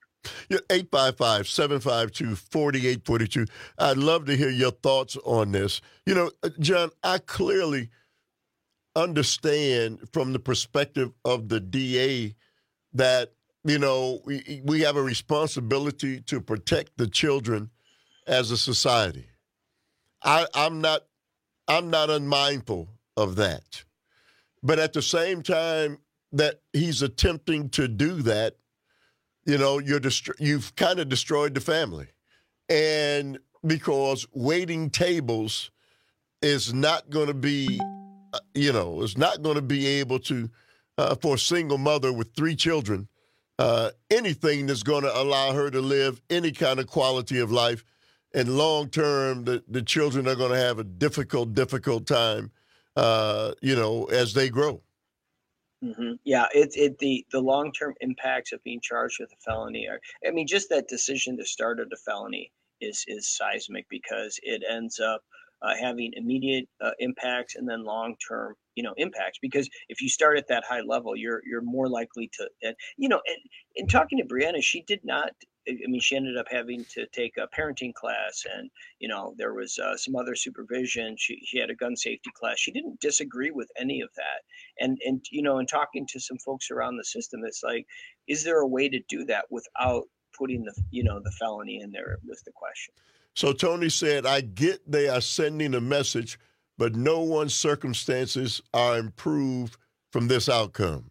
855-752-4842. I'd love to hear your thoughts on this. John, I clearly understand from the perspective of the DA that, we have a responsibility to protect the children as a society. I'm not unmindful of that. But at the same time that he's attempting to do that, you've kind of destroyed the family. And because waiting tables is not going to be, is not going to be able to, for a single mother with 3 children, anything that's going to allow her to live any kind of quality of life. And long term, the children are going to have a difficult time, as they grow. Mm-hmm. Yeah, the long-term impacts of being charged with a felony just that decision to start a felony is seismic, because it ends up having immediate impacts and then long-term, impacts. Because if you start at that high level, you're more likely to, and in talking to Brianna, she did not. I mean, she ended up having to take a parenting class, and there was some other supervision. She had a gun safety class. She didn't disagree with any of that. And in talking to some folks around the system, it's like, is there a way to do that without putting the felony in there, was the question. So Tony said, I get they are sending a message, but no one's circumstances are improved from this outcome.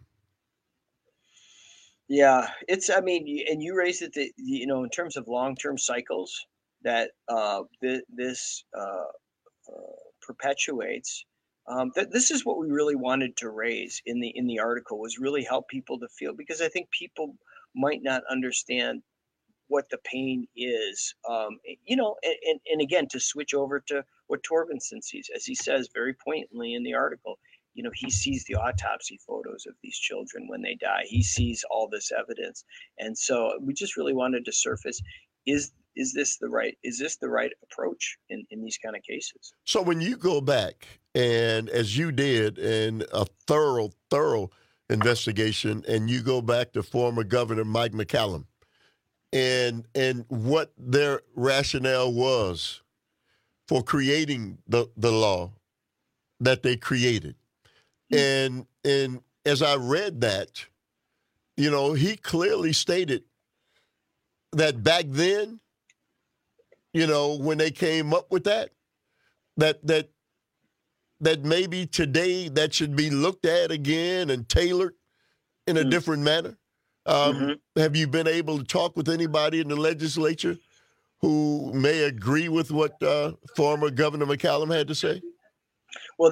Yeah, and you raised it, in terms of long-term cycles that this perpetuates. This is what we really wanted to raise in the article, was really help people to feel, because I think people might not understand what the pain is, and again, to switch over to what Torbenson sees, as he says very poignantly in the article. He sees the autopsy photos of these children when they die. He sees all this evidence. And so we just really wanted to surface, is this the right approach in these kind of cases? So when you go back, and as you did in a thorough investigation, and you go back to former Governor Mike McCallum, and what their rationale was for creating the law that they created. And as I read that, he clearly stated that back then, when they came up with that maybe today that should be looked at again and tailored in a different manner. Have you been able to talk with anybody in the legislature who may agree with what former Governor McCallum had to say? Well,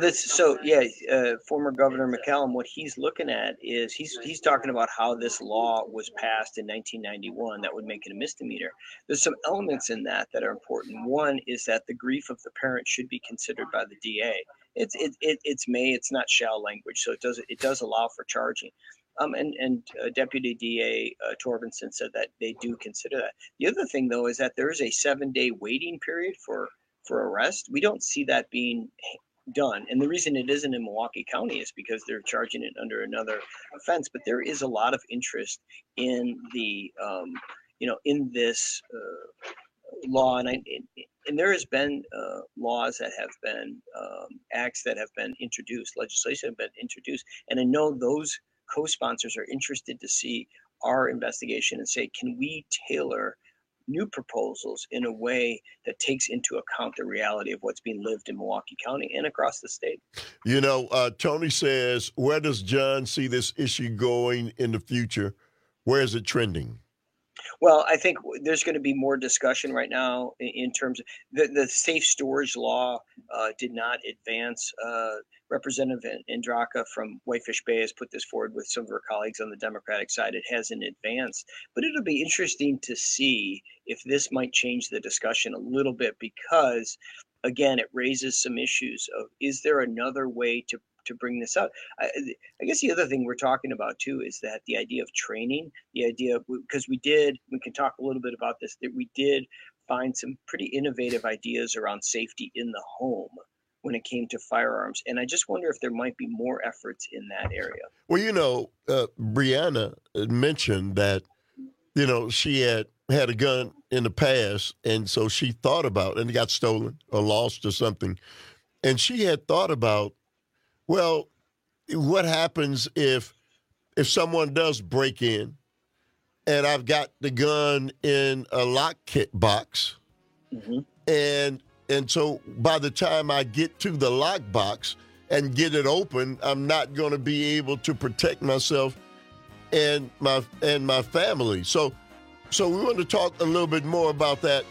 former Governor McCallum, what he's looking at is he's talking about how this law was passed in 1991 that would make it a misdemeanor. There's some elements in that are important. One is that the grief of the parent should be considered by the DA. It's may, it's not shall language, so it does allow for charging. And Deputy DA Torbenson said that they do consider that. The other thing, though, is that there is a 7-day waiting period for arrest. We don't see that being done. And the reason it isn't in Milwaukee County is because they're charging it under another offense. But there is a lot of interest in the, in this law. And there has been laws that have been, acts that have been introduced, legislation have been introduced. And I know those co-sponsors are interested to see our investigation and say, can we tailor new proposals in a way that takes into account the reality of what's being lived in Milwaukee County and across the state? Tony says, where does John see this issue going in the future? Where is it trending? Well, I think there's going to be more discussion right now in terms of the safe storage law did not advance. Representative Andraka from Whitefish Bay has put this forward with some of her colleagues on the Democratic side. It hasn't advanced, but it'll be interesting to see if this might change the discussion a little bit, because, again, it raises some issues of, is there another way to bring this up? I guess the other thing we're talking about too is that the idea of training, because we can talk a little bit about this, that we did find some pretty innovative ideas around safety in the home when it came to firearms. And I just wonder if there might be more efforts in that area. Well, Brianna mentioned that, she had a gun in the past, and so she thought about, and it got stolen or lost or something. And she had thought about, well, what happens if someone does break in and I've got the gun in a lock kit box, and so by the time I get to the lock box and get it open, I'm not going to be able to protect myself and my family. So we want to talk a little bit more about that,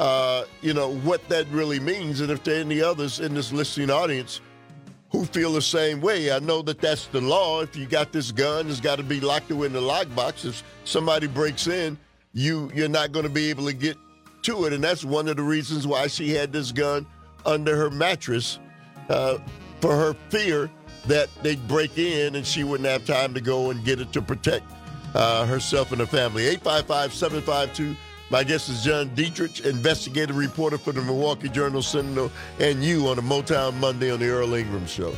what that really means, and if there are any others in this listening audience who feel the same way. I know that that's the law. If you got this gun, it's got to be locked away in the lockbox. If somebody breaks in, you're not going to be able to get to it. And that's one of the reasons why she had this gun under her mattress, for her fear that they'd break in and she wouldn't have time to go and get it to protect herself and her family. My guest is John Dietrich, investigative reporter for the Milwaukee Journal-Sentinel, and you on a Motown Monday on the Earl Ingram Show.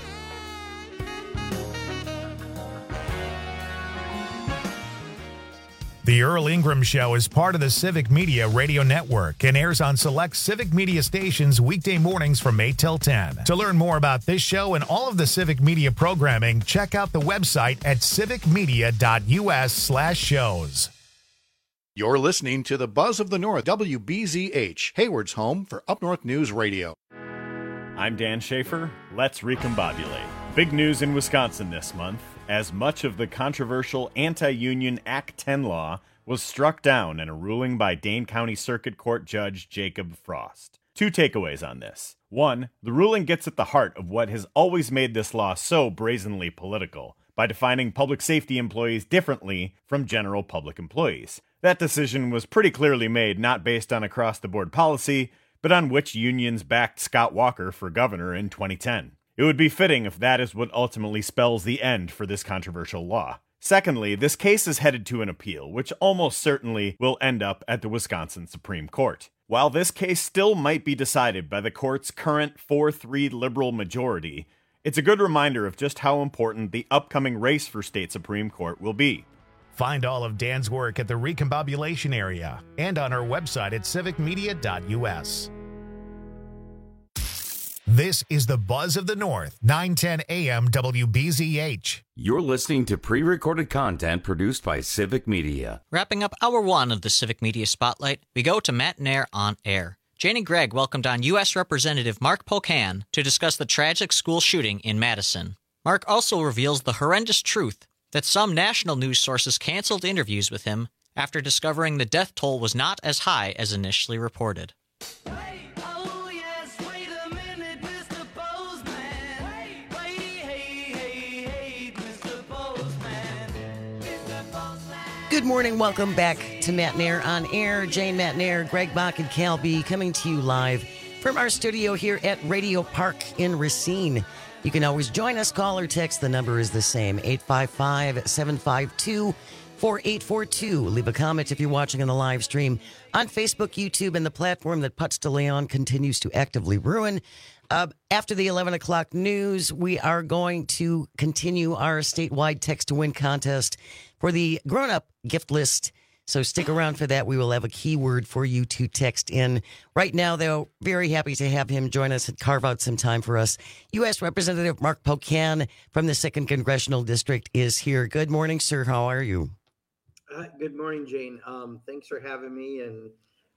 The Earl Ingram Show is part of the Civic Media Radio Network and airs on select Civic Media stations weekday mornings from 8 till 10. To learn more about this show and all of the Civic Media programming, check out the website at civicmedia.us/shows. You're listening to the Buzz of the North, WBZH, Hayward's home for Up North News Radio. I'm Dan Schaefer. Let's recombobulate. Big news in Wisconsin this month, as much of the controversial anti-union Act 10 law was struck down in a ruling by Dane County Circuit Court Judge Jacob Frost. Two takeaways on this. One, the ruling gets at the heart of what has always made this law so brazenly political, by defining public safety employees differently from general public employees. That decision was pretty clearly made not based on across-the-board policy, but on which unions backed Scott Walker for governor in 2010. It would be fitting if that is what ultimately spells the end for this controversial law. Secondly, this case is headed to an appeal, which almost certainly will end up at the Wisconsin Supreme Court. While this case still might be decided by the court's current 4-3 liberal majority, it's a good reminder of just how important the upcoming race for state Supreme Court will be. Find all of Dan's work at the Recombobulation area and on our website at civicmedia.us. This is the Buzz of the North, 910 AM WBZH. You're listening to pre-recorded content produced by Civic Media. Wrapping up hour one of the Civic Media Spotlight, we go to Matt Nair on air. Jane and Greg welcomed on U.S. Representative Mark Pocan to discuss the tragic school shooting in Madison. Mark also reveals the horrendous truth that some national news sources canceled interviews with him after discovering the death toll was not as high as initially reported. Good morning. Welcome back to Matt Nair on Air. Jane, Matt Nair, Greg Bach, and Cal B coming to you live from our studio here at Radio Park in Racine. You can always join us, call or text. The number is the same, 855-752-4842. Leave a comment if you're watching on the live stream on Facebook, YouTube, and the platform that Putz de Leon continues to actively ruin. After the 11 o'clock news, we are going to continue our statewide text-to-win contest for the grown-up gift list. So stick around for that. We will have a keyword for you to text in. Right now, though, very happy to have him join us and carve out some time for us. U.S. Representative Mark Pocan from the 2nd Congressional District is here. Good morning, sir. How are you? Good morning, Jane. Thanks for having me. And,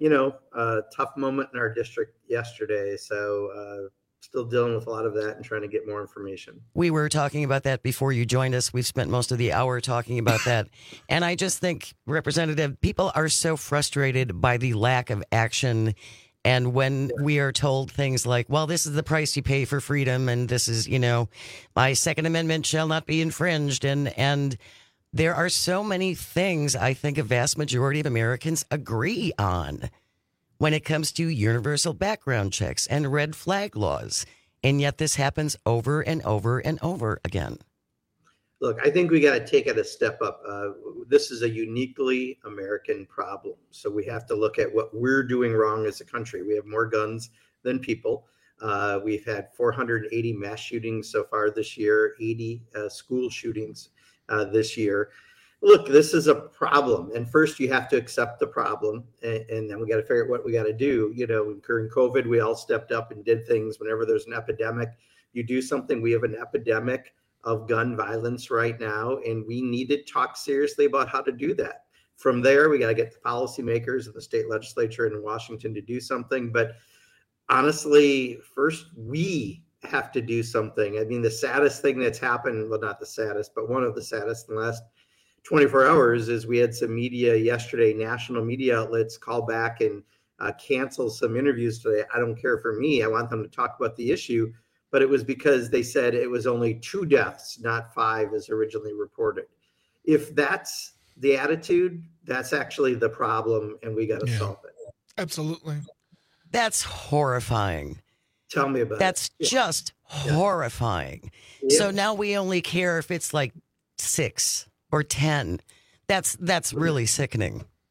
tough moment in our district yesterday. So still dealing with a lot of that and trying to get more information. We were talking about that before you joined us. We've spent most of the hour talking about that. And I just think, Representative, people are so frustrated by the lack of action. And when we are told things like, well, this is the price you pay for freedom, and this is, my Second Amendment shall not be infringed. And there are so many things I think a vast majority of Americans agree on when it comes to universal background checks and red flag laws. And yet this happens over and over and over again. Look, I think we got to take it a step up. This is a uniquely American problem. So we have to look at what we're doing wrong as a country. We have more guns than people. We've had 480 mass shootings so far this year, 80 school shootings this year. Look, this is a problem. And first you have to accept the problem. And then we got to figure out what we got to do. During COVID, we all stepped up and did things. Whenever there's an epidemic, you do something. We have an epidemic of gun violence right now, and we need to talk seriously about how to do that. From there, we got to get the policymakers and the state legislature in Washington to do something. But honestly, first, we have to do something. I mean, the saddest thing that's happened, well, not the saddest, but one of the saddest in the last 24 hours is we had some media yesterday, national media outlets call back and cancel some interviews today. I don't care for me. I want them to talk about the issue, but it was because they said it was only 2 deaths, not 5 as originally reported. If that's the attitude, that's actually the problem, and we got to solve it. Absolutely. That's horrifying. Tell me about That's it. just horrifying. Yeah. So now we only care if it's like 6 or 10. That's really sickening.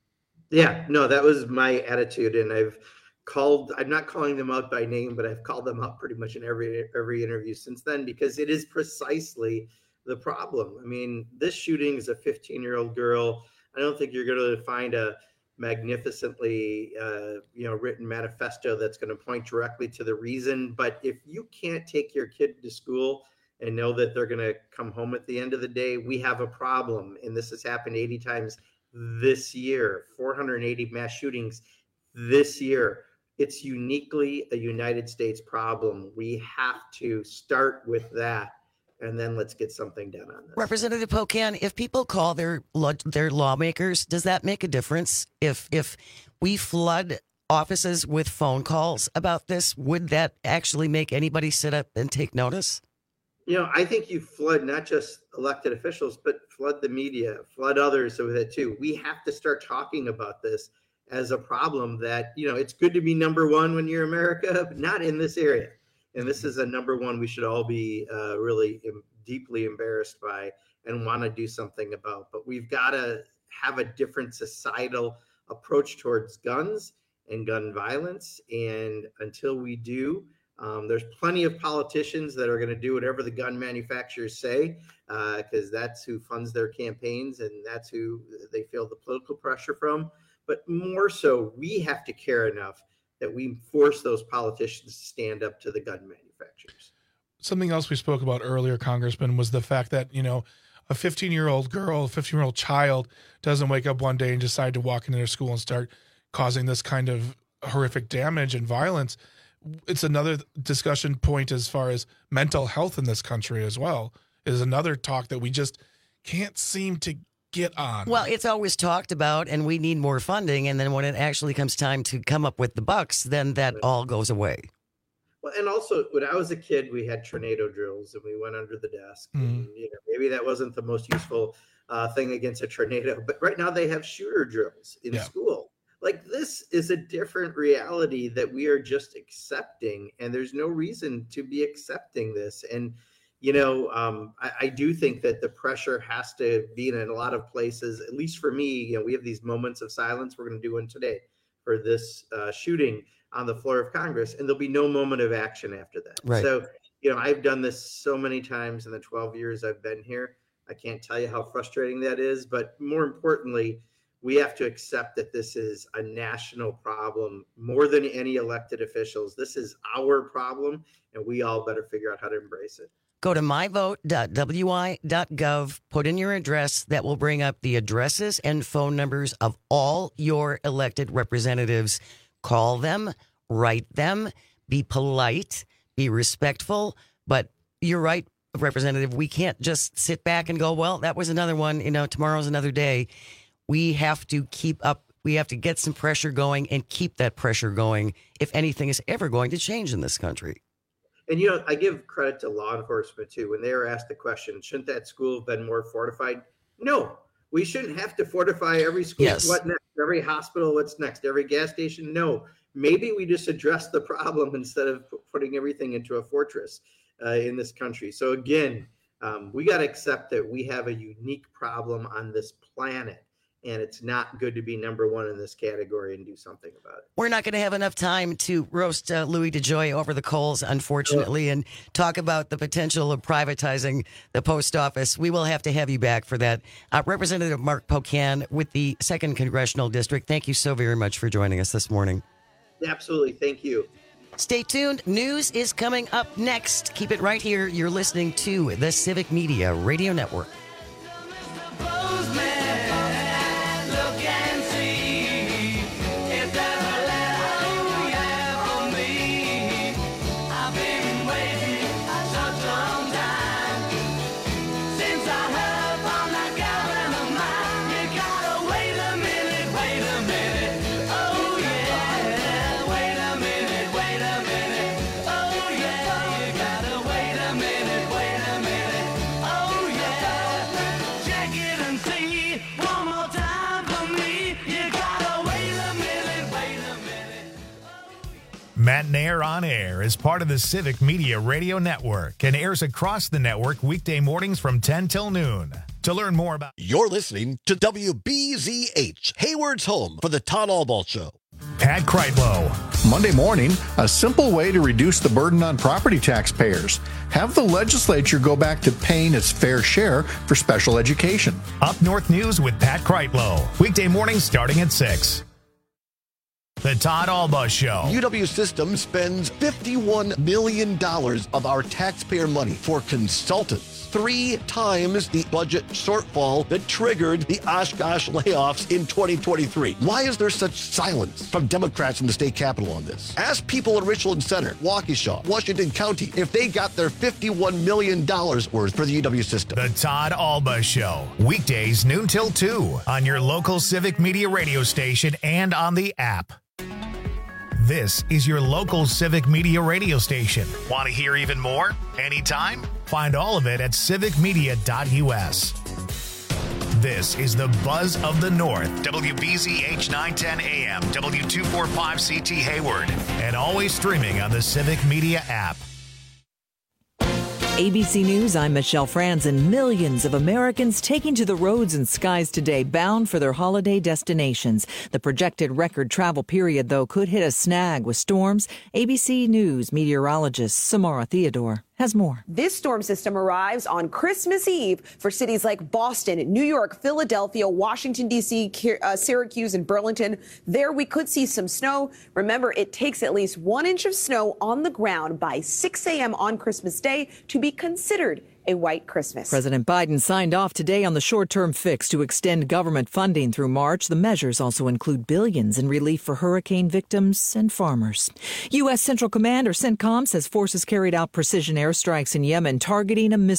Yeah, no, that was my attitude, and I'm not calling them out by name, but I've called them out pretty much in every interview since then, because it is precisely the problem. I mean, this shooting is a 15-year-old girl. I don't think you're going to find a magnificently written manifesto that's going to point directly to the reason. But if you can't take your kid to school and know that they're going to come home at the end of the day, we have a problem. And this has happened 80 times this year, 480 mass shootings this year. It's uniquely a United States problem. We have to start with that, and then let's get something done on this. Representative Pocan, if people call their lawmakers, does that make a difference? If we flood offices with phone calls about this, would that actually make anybody sit up and take notice? I think you flood not just elected officials, but flood the media, flood others with it too. We have to start talking about this as a problem that, it's good to be number one when you're America, but not in this area. And this is a number one we should all be really deeply embarrassed by and want to do something about. But we've got to have a different societal approach towards guns and gun violence. And until we do, there's plenty of politicians that are going to do whatever the gun manufacturers say, because that's who funds their campaigns and that's who they feel the political pressure from. But more so, we have to care enough that we force those politicians to stand up to the gun manufacturers. Something else we spoke about earlier, Congressman, was the fact that, a 15-year-old girl, a 15-year-old child doesn't wake up one day and decide to walk into their school and start causing this kind of horrific damage and violence. It's another discussion point as far as mental health in this country as well. It is another talk that we just can't seem to get on. Well, it's always talked about, and we need more funding. And then when it actually comes time to come up with the bucks, then that all goes away. Well, and also when I was a kid, we had tornado drills and we went under the desk. And, maybe that wasn't the most useful thing against a tornado, but right now they have shooter drills in school. Like, this is a different reality that we are just accepting, and there's no reason to be accepting this. And I do think that the pressure has to be in a lot of places. At least for me, we have these moments of silence. We're going to do one today for this shooting on the floor of Congress, and there'll be no moment of action after that. Right. So, I've done this so many times in the 12 years I've been here. I can't tell you how frustrating that is, but more importantly, we have to accept that this is a national problem more than any elected officials. This is our problem, and we all better figure out how to embrace it. Go to myvote.wi.gov, put in your address. That will bring up the addresses and phone numbers of all your elected representatives. Call them, write them, be polite, be respectful. But you're right, Representative, we can't just sit back and go, well, that was another one, tomorrow's another day. We have to keep up. We have to get some pressure going and keep that pressure going if anything is ever going to change in this country. And, I give credit to law enforcement, too. When they were asked the question, shouldn't that school have been more fortified? No, we shouldn't have to fortify every school. Yes. What next? Every hospital, what's next? Every gas station? No. Maybe we just address the problem instead of putting everything into a fortress in this country. So, again, we got to accept that we have a unique problem on this planet. And it's not good to be number one in this category and do something about it. We're not going to have enough time to roast Louis DeJoy over the coals, unfortunately, and talk about the potential of privatizing the post office. We will have to have you back for that. Representative Mark Pocan with the 2nd Congressional District, thank you so very much for joining us this morning. Absolutely. Thank you. Stay tuned. News is coming up next. Keep it right here. You're listening to the Civic Media Radio Network. Matt Nair on Air is part of the Civic Media Radio Network and airs across the network weekday mornings from 10 till noon. To learn more about... You're listening to WBZH, Hayward's home for the Todd Albaugh Show. Pat Kreitlow. Monday morning, a simple way to reduce the burden on property taxpayers. Have the legislature go back to paying its fair share for special education. Up North News with Pat Kreitlow. Weekday mornings starting at 6. The Todd Albaugh Show. UW Systems spends $51 million of our taxpayer money for consultants. 3 times the budget shortfall that triggered the Oshkosh layoffs in 2023. Why is there such silence from Democrats in the state capitol on this? Ask people in Richland Center, Waukesha, Washington County, if they got their $51 million worth for the UW system. The Todd Albaugh Show. Weekdays noon till 2 on your local Civic Media radio station and on the app. This is your local Civic Media radio station. Want to hear even more? Anytime? Find all of it at civicmedia.us. This is the Buzz of the North, WBZH 910 AM, W245CT Hayward, and always streaming on the Civic Media app. ABC News, I'm Michelle Franzen. Millions of Americans taking to the roads and skies today, bound for their holiday destinations. The projected record travel period, though, could hit a snag with storms. ABC News meteorologist Samara Theodore has more. This storm system arrives on Christmas Eve for cities like Boston, New York, Philadelphia, Washington, D.C., Syracuse, and Burlington. There we could see some snow. Remember, it takes at least 1 inch of snow on the ground by 6 a.m. on Christmas Day to be considered a white Christmas. President Biden signed off today on the short-term fix to extend government funding through March. The measures also include billions in relief for hurricane victims and farmers. U.S. Central Command, or CENTCOM, says forces carried out precision airstrikes in Yemen targeting a